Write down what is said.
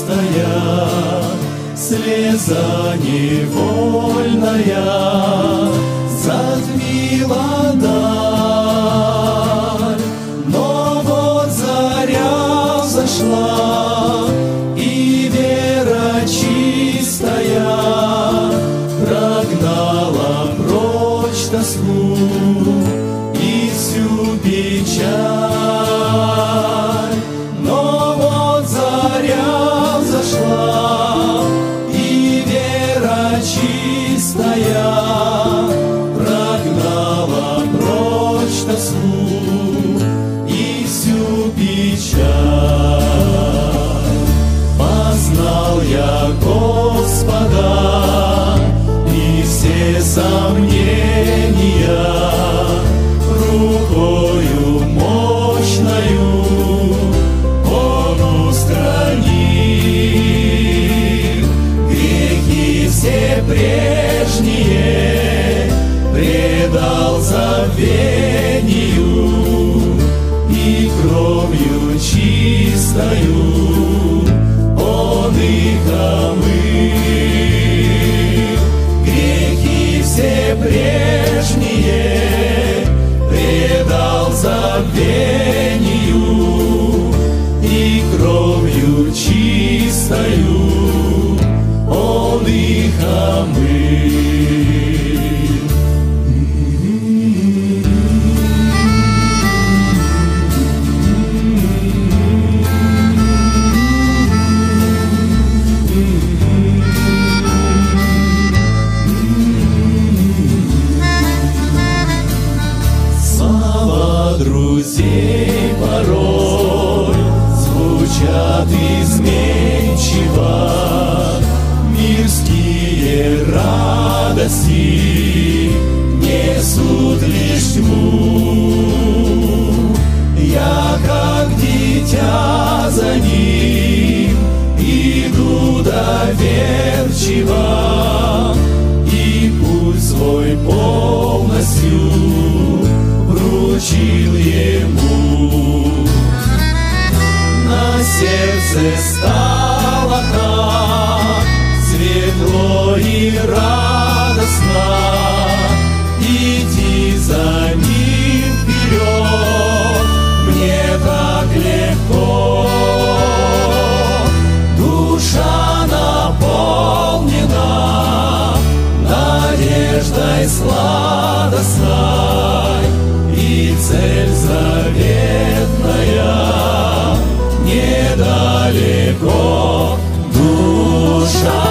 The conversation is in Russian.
чистая, слеза невольная затмила даль. Но вот заря взошла, и вера чистая прогнала прочь тоску и всю печаль. Но вот заря взошла, и вера чистая прогнала прочь тоску и всю печаль. Познал я Господа, и все сомнения рукою мощною Он устранил. Грехи все прежние предал забвению, и кровью чистою Он их омыл. Грехи все прежние предал забвению, и кровью чистою Он их омыл. Слова друзей порой звучат изменчиво, мирские радости несут лишь тьму. Я, как дитя, за ним иду доверчиво, и путь свой полностью вручил Ему. На сердце стало так светло и радостно, идти за Ним вперед мне так легко. Душа наполнена надеждой сладостной, и цель заветная недалеко. Душа